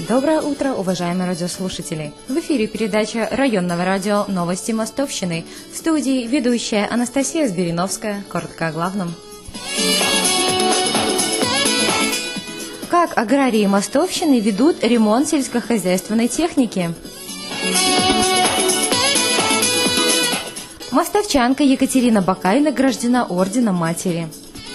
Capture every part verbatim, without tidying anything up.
Доброе утро, уважаемые радиослушатели! В эфире передача районного радио «Новости Мостовщины». В студии ведущая Анастасия Збириновская. Коротко о главном. Как аграрии Мостовщины ведут ремонт сельскохозяйственной техники? Мостовчанка Екатерина Бакай награждена Орденом Матери.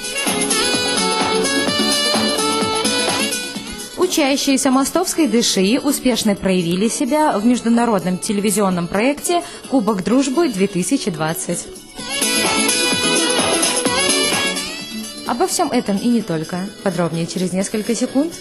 Учащиеся Мостовской ДШИ успешно проявили себя в международном телевизионном проекте «Кубок дружбы-две тысячи двадцать». Обо всем этом и не только. Подробнее через несколько секунд.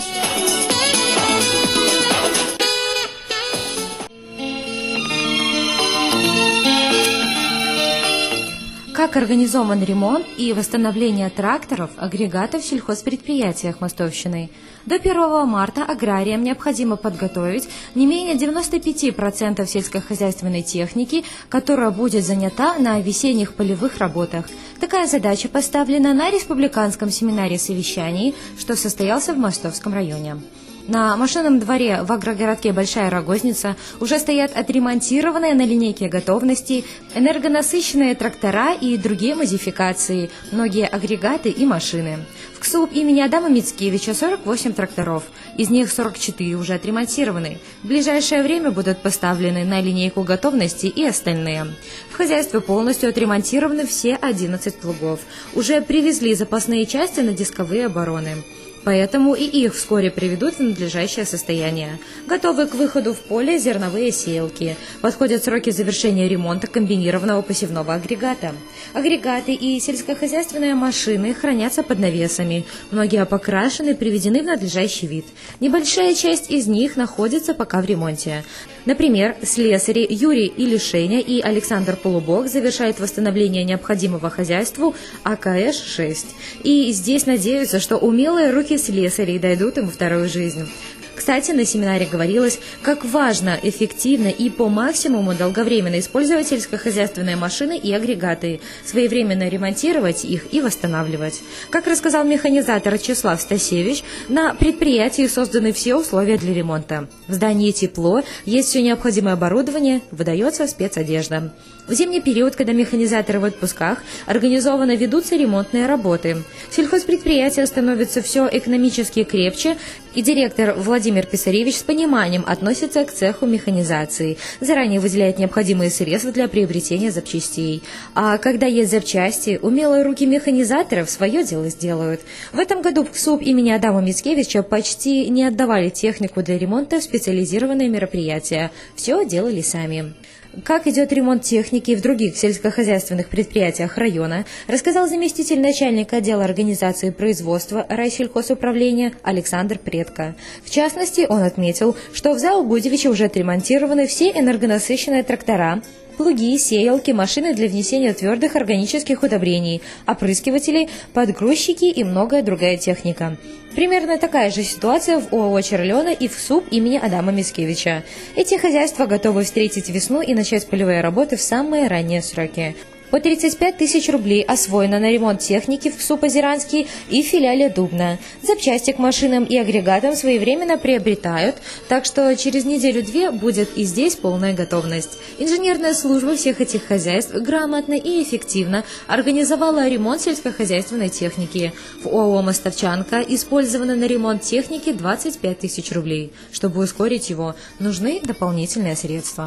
Как организован ремонт и восстановление тракторов, агрегатов в сельхозпредприятиях Мостовщины? До первого марта аграриям необходимо подготовить не менее девяноста пяти процентов сельскохозяйственной техники, которая будет занята на весенних полевых работах. Такая задача поставлена на республиканском семинаре совещаний, что состоялся в Мостовском районе. На машинном дворе в агрогородке Большая Рогозница уже стоят отремонтированные на линейке готовности энергонасыщенные трактора и другие модификации, многие агрегаты и машины. В КСУП имени Адама Мицкевича сорок восемь тракторов, из них сорок четыре уже отремонтированы. В ближайшее время будут поставлены на линейку готовности и остальные. В хозяйстве полностью отремонтированы все одиннадцать плугов. Уже привезли запасные части на дисковые обороны. Поэтому и их вскоре приведут в надлежащее состояние. Готовы к выходу в поле зерновые сеялки. Подходят сроки завершения ремонта комбинированного посевного агрегата. Агрегаты и сельскохозяйственные машины хранятся под навесами. Многие покрашены, приведены в надлежащий вид. Небольшая часть из них находится пока в ремонте. Например, слесари Юрий Илишеня и Александр Полубок завершают восстановление необходимого хозяйству А К Эш шесть. И здесь надеются, что умелые руки слесарей дойдут им вторую жизнь. Кстати, на семинаре говорилось, как важно эффективно и по максимуму долговременно использовать сельскохозяйственные машины и агрегаты, своевременно ремонтировать их и восстанавливать. Как рассказал механизатор Числав Стасевич, на предприятии созданы все условия для ремонта. В здании тепло, есть все необходимое оборудование, выдается спецодежда. В зимний период, когда механизаторы в отпусках, организованно ведутся ремонтные работы. Сельхозпредприятие становится все экономически крепче, и директор Владимир Писаревич с пониманием относится к цеху механизации, заранее выделяет необходимые средства для приобретения запчастей. А когда есть запчасти, умелые руки механизаторов свое дело сделают. В этом году в КСУП имени Адама Мицкевича почти не отдавали технику для ремонта в специализированные мероприятия. Все делали сами. Как идет ремонт техники в других сельскохозяйственных предприятиях района, рассказал заместитель начальника отдела организации производства райсельхозуправления Александр Предко. В частности, он отметил, что в ЗАО Гудевича уже отремонтированы все энергонасыщенные трактора, плуги, сеялки, машины для внесения твердых органических удобрений, опрыскиватели, подгрузчики и многое другая техника. Примерно такая же ситуация в ОАО «Черлена» и в КСУП имени Адама Мицкевича. Эти хозяйства готовы встретить весну и начать полевые работы в самые ранние сроки. По тридцать пять тысяч рублей освоено на ремонт техники в КСУП Озеранский и в филиале Дубна. Запчасти к машинам и агрегатам своевременно приобретают, так что через неделю-две будет и здесь полная готовность. Инженерная служба всех этих хозяйств грамотно и эффективно организовала ремонт сельскохозяйственной техники. В ОАО «Мостовчанка» использовано на ремонт техники двадцать пять тысяч рублей. Чтобы ускорить его, нужны дополнительные средства.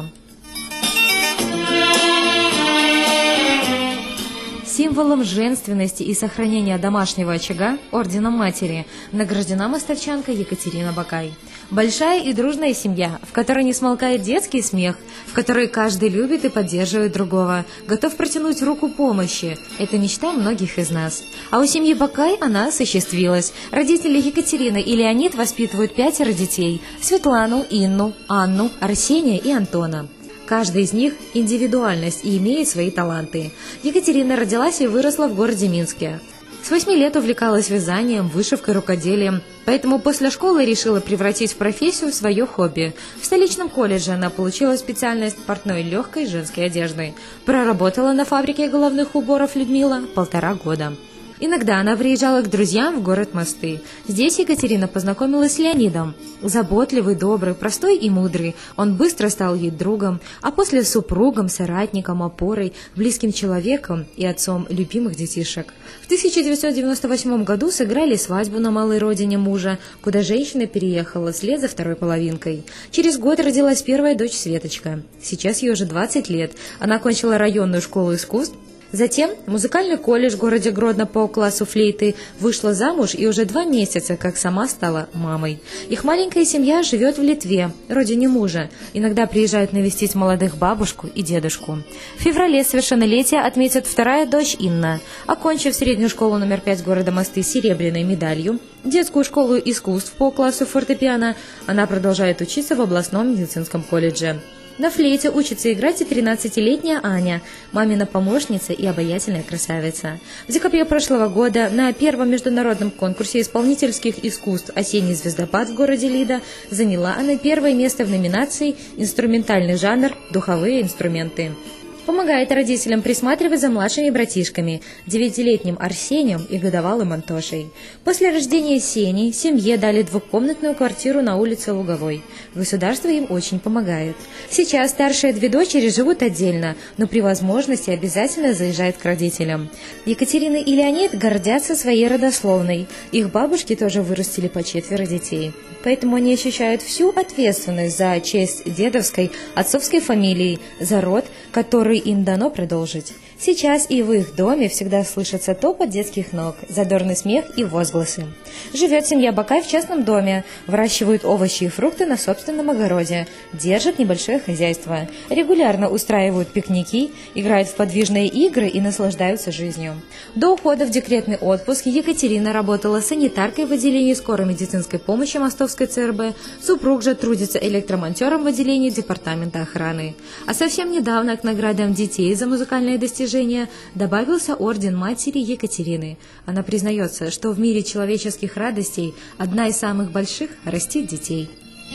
Символом женственности и сохранения домашнего очага Орденом Матери награждена мостовчанка Екатерина Бакай. Большая и дружная семья, в которой не смолкает детский смех, в которой каждый любит и поддерживает другого, готов протянуть руку помощи. Это мечта многих из нас. А у семьи Бакай она осуществилась. Родители Екатерины и Леонид воспитывают пятеро детей – Светлану, Инну, Анну, Арсения и Антона. Каждый из них – индивидуальность и имеет свои таланты. Екатерина родилась и выросла в городе Минске. С восьми лет увлекалась вязанием, вышивкой, рукоделием, поэтому после школы решила превратить в профессию свое хобби. В столичном колледже она получила специальность портной легкой женской одежды. Проработала на фабрике головных уборов Людмила полтора года. Иногда она приезжала к друзьям в город Мосты. Здесь Екатерина познакомилась с Леонидом. Заботливый, добрый, простой и мудрый, он быстро стал ей другом, а после супругом, соратником, опорой, близким человеком и отцом любимых детишек. В тысяча девятьсот девяносто восьмом году сыграли свадьбу на малой родине мужа, куда женщина переехала вслед за второй половинкой. Через год родилась первая дочь Светочка. Сейчас ей уже двадцать лет. Она окончила районную школу искусств. Затем музыкальный колледж в городе Гродно по классу флейты, вышла замуж и уже два месяца, как сама стала мамой. Их маленькая семья живет в Литве, родине мужа. Иногда приезжают навестить молодых бабушку и дедушку. В феврале совершеннолетия отметит вторая дочь Инна. Окончив среднюю школу номер пять города Мосты с серебряной медалью, детскую школу искусств по классу фортепиано, она продолжает учиться в областном медицинском колледже. На флейте учится играть и тринадцатилетняя Аня, мамина помощница и обаятельная красавица. В декабре прошлого года на первом международном конкурсе исполнительских искусств «Осенний звездопад» в городе Лида заняла она первое место в номинации «Инструментальный жанр. Духовые инструменты». Помогает родителям присматривать за младшими братишками, девятилетним Арсением и годовалым Антошей. После рождения Сени семье дали двухкомнатную квартиру на улице Луговой. Государство им очень помогает. Сейчас старшие две дочери живут отдельно, но при возможности обязательно заезжают к родителям. Екатерина и Леонид гордятся своей родословной. Их бабушки тоже вырастили по четверо детей. Поэтому они ощущают всю ответственность за честь дедовской, отцовской фамилии, за род, который им дано продолжить. Сейчас и в их доме всегда слышится топот детских ног, задорный смех и возгласы. Живет семья Бакай в частном доме, выращивают овощи и фрукты на собственном огороде, держат небольшое хозяйство, регулярно устраивают пикники, играют в подвижные игры и наслаждаются жизнью. До ухода в декретный отпуск Екатерина работала санитаркой в отделении скорой медицинской помощи Мостовской ЦРБ, супруг же трудится электромонтером в отделении департамента охраны. А совсем недавно к наградам детей за музыкальные достижения добавился орден матери Екатерины. Она признается, что в мире человеческих радостей одна из самых больших – растить детей.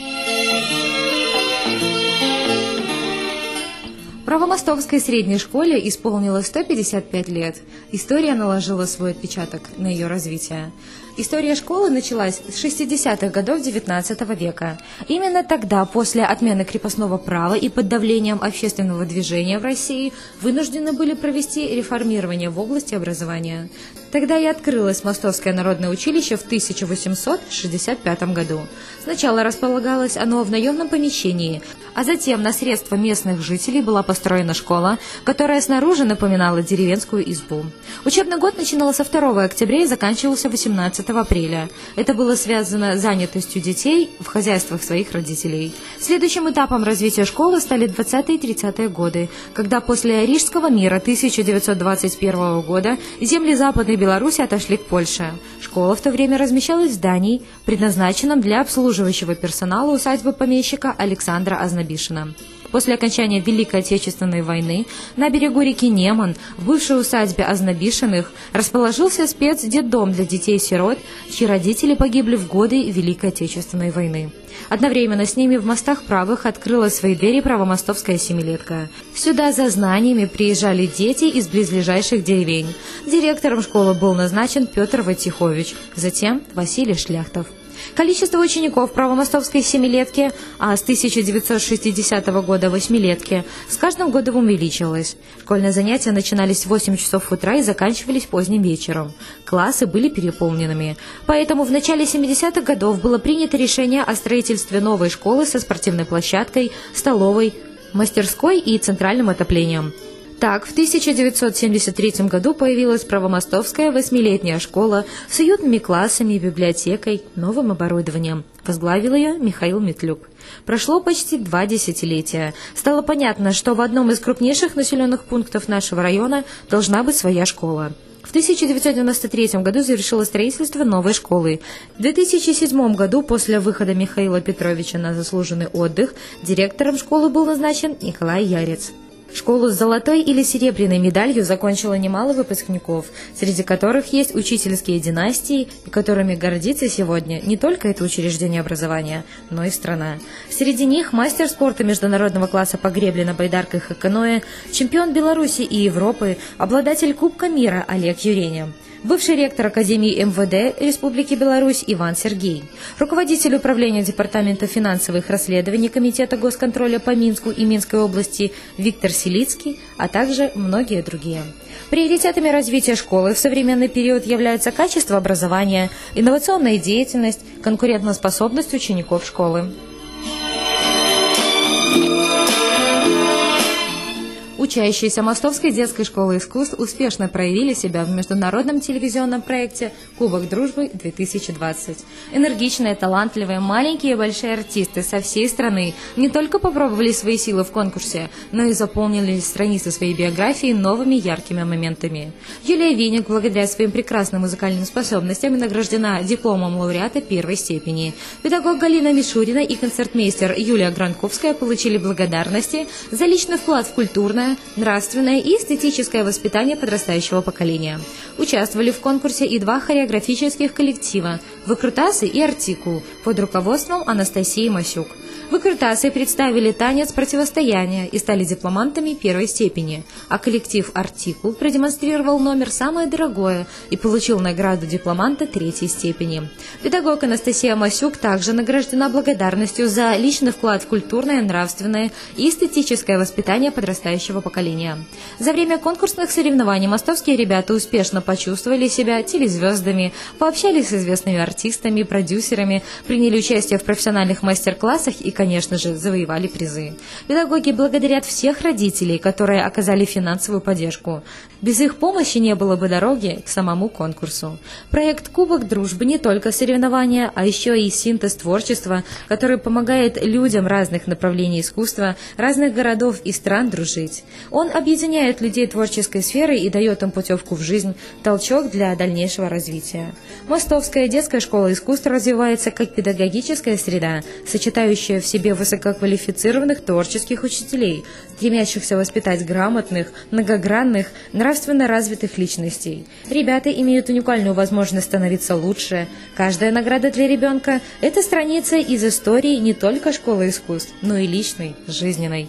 Правомостовской средней школе исполнилось сто пятьдесят пять лет. История наложила свой отпечаток на ее развитие. История школы началась с шестидесятых годов девятнадцатого века. Именно тогда, после отмены крепостного права и под давлением общественного движения в России, вынуждены были провести реформирование в области образования. Тогда и открылось Мостовское народное училище в тысяча восемьсот шестьдесят пятом году. Сначала располагалось оно в наемном помещении, а затем на средства местных жителей была построена школа, которая снаружи напоминала деревенскую избу. Учебный год начинался второго октября и заканчивался восемнадцатого апреля. Это было связано с занятостью детей в хозяйствах своих родителей. Следующим этапом развития школы стали двадцатые и тридцатые годы, когда после Рижского мира тысяча девятьсот двадцать первого года земли Западной Беларуси отошли к Польше. Школа в то время размещалась в здании, предназначенном для обслуживающего персонала усадьбы помещика Александра Ознобишина. После окончания Великой Отечественной войны на берегу реки Неман, в бывшей усадьбе Ознобишиных, расположился спецдетдом для детей-сирот, чьи родители погибли в годы Великой Отечественной войны. Одновременно с ними в Мостах Правых открыла свои двери правомостовская семилетка. Сюда за знаниями приезжали дети из близлежащих деревень. Директором школы был назначен Петр Войтихович, затем Василий Шляхтов. Количество учеников правомостовской семилетки, а с тысяча девятьсот шестидесятого года восьмилетки, с каждым годом увеличилось. Школьные занятия начинались в восемь часов утра и заканчивались поздним вечером. Классы были переполненными. Поэтому в начале семидесятых годов было принято решение о строительстве новой школы со спортивной площадкой, столовой, мастерской и центральным отоплением. Так, в тысяча девятьсот семьдесят третьем году появилась правомостовская восьмилетняя школа с уютными классами, библиотекой, новым оборудованием. Возглавил ее Михаил Метлюк. Прошло почти два десятилетия. Стало понятно, что в одном из крупнейших населенных пунктов нашего района должна быть своя школа. В тысяча девятьсот девяносто третьем году завершилось строительство новой школы. В две тысячи седьмом году, после выхода Михаила Петровича на заслуженный отдых, директором школы был назначен Николай Ярец. Школу с золотой или серебряной медалью закончило немало выпускников, среди которых есть учительские династии, которыми гордится сегодня не только это учреждение образования, но и страна. Среди них мастер спорта международного класса по гребле на байдарках и каноэ, чемпион Беларуси и Европы, обладатель Кубка мира Олег Юреня. бывший ректор Академии эм вэ дэ Республики Беларусь Иван Сергей, руководитель управления Департамента финансовых расследований Комитета госконтроля по Минску и Минской области Виктор Селицкий, а также многие другие. Приоритетами развития школы в современный период являются качество образования, инновационная деятельность, конкурентоспособность учеников школы. Учащиеся Мостовской детской школы искусств успешно проявили себя в международном телевизионном проекте «Кубок дружбы-две тысячи двадцать». Энергичные, талантливые, маленькие и большие артисты со всей страны не только попробовали свои силы в конкурсе, но и заполнили страницы своей биографии новыми яркими моментами. Юлия Винник, благодаря своим прекрасным музыкальным способностям, награждена дипломом лауреата первой степени. Педагог Галина Мишурина и концертмейстер Юлия Гранковская получили благодарности за личный вклад в культурное, нравственное и эстетическое воспитание подрастающего поколения. Участвовали в конкурсе и два хореографических коллектива «Выкрутасы» и «Артикул» под руководством Анастасии Масюк. Выкрутасы представили танец противостояния и стали дипломантами первой степени, а коллектив «Артикул» продемонстрировал номер «Самое дорогое» и получил награду дипломанта третьей степени. Педагог Анастасия Масюк также награждена благодарностью за личный вклад в культурное, нравственное и эстетическое воспитание подрастающего поколения. За время конкурсных соревнований мостовские ребята успешно почувствовали себя телезвездами, пообщались с известными артистами, продюсерами, приняли участие в профессиональных мастер-классах и, конечно же, завоевали призы. Педагоги благодарят всех родителей, которые оказали финансовую поддержку. Без их помощи не было бы дороги к самому конкурсу. Проект «Кубок дружбы» не только соревнования, а еще и синтез творчества, который помогает людям разных направлений искусства, разных городов и стран дружить. Он объединяет людей творческой сферы и дает им путевку в жизнь, толчок для дальнейшего развития. Мостовская детская школа искусств развивается как педагогическая среда, сочетающая в себе высококвалифицированных творческих учителей, стремящихся воспитать грамотных, многогранных, нравственно развитых личностей. Ребята имеют уникальную возможность становиться лучше. Каждая награда для ребенка – это страница из истории не только школы искусств, но и личной, жизненной.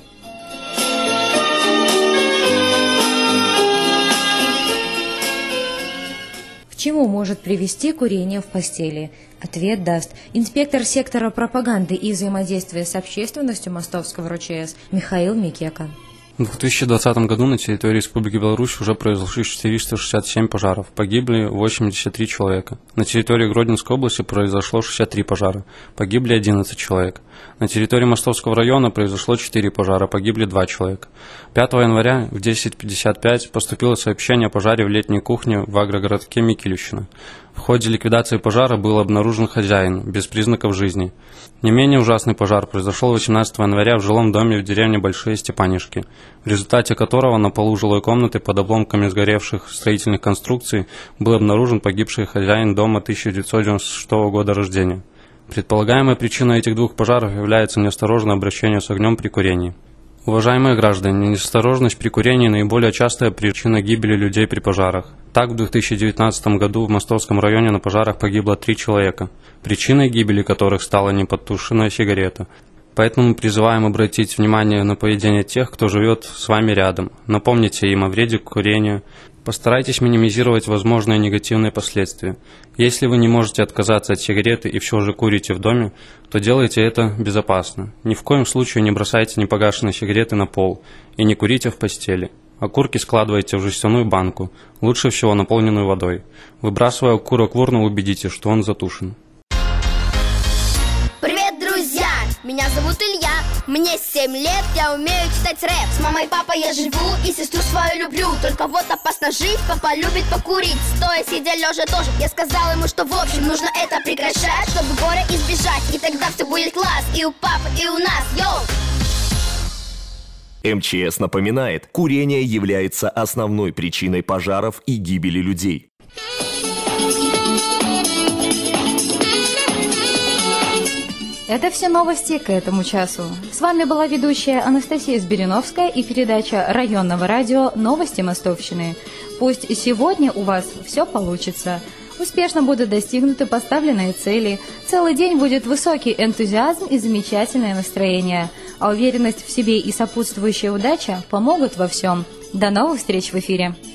К чему может привести курение в постели? Ответ даст инспектор сектора пропаганды и взаимодействия с общественностью Мостовского РОЧС Михаил Микека. В две тысячи двадцатом году на территории Республики Беларусь уже произошли четыреста шестьдесят семь пожаров, погибли восемьдесят три человека. На территории Гродненской области произошло шестьдесят три пожара, погибли одиннадцать человек. На территории Мостовского района произошло четыре пожара, погибли два человека. пятого января в десять пятьдесят пять поступило сообщение о пожаре в летней кухне в агрогородке Микелющино. В ходе ликвидации пожара был обнаружен хозяин, без признаков жизни. Не менее ужасный пожар произошел восемнадцатого января в жилом доме в деревне Большие Степанишки, в результате которого на полу жилой комнаты под обломками сгоревших строительных конструкций был обнаружен погибший хозяин дома тысяча девятьсот девяносто шестого года рождения. Предполагаемой причиной этих двух пожаров является неосторожное обращение с огнем при курении. Уважаемые граждане, неосторожность при курении – наиболее частая причина гибели людей при пожарах. Так, в две тысячи девятнадцатом году в Мостовском районе на пожарах погибло три человека, причиной гибели которых стала непотушенная сигарета. Поэтому мы призываем обратить внимание на поведение тех, кто живет с вами рядом. Напомните им о вреде курения. Постарайтесь минимизировать возможные негативные последствия. Если вы не можете отказаться от сигареты и все же курите в доме, то делайте это безопасно. Ни в коем случае не бросайте непогашенные сигареты на пол и не курите в постели. Окурки складывайте в жестяную банку, лучше всего наполненную водой. Выбрасывая окурок в урну, убедитесь, что он затушен. Привет, друзья! Меня зовут Илья, мне семь лет, я умею читать рэп. С мамой и папой я живу и сестру свою люблю. Только вот опасно жить, папа любит покурить. Стоя, сидя, лежа тоже. Я сказал ему, что в общем нужно это прекращать, чтобы горя избежать, и тогда все будет класс. И у папы, и у нас, йоу! эм че эс напоминает, курение является основной причиной пожаров и гибели людей. Это все новости к этому часу. С вами была ведущая Анастасия Сбериновская и передача районного радио «Новости Мостовщины». Пусть сегодня у вас все получится. Успешно будут достигнуты поставленные цели. Целый день будет высокий энтузиазм и замечательное настроение. А уверенность в себе и сопутствующая удача помогут во всем. До новых встреч в эфире.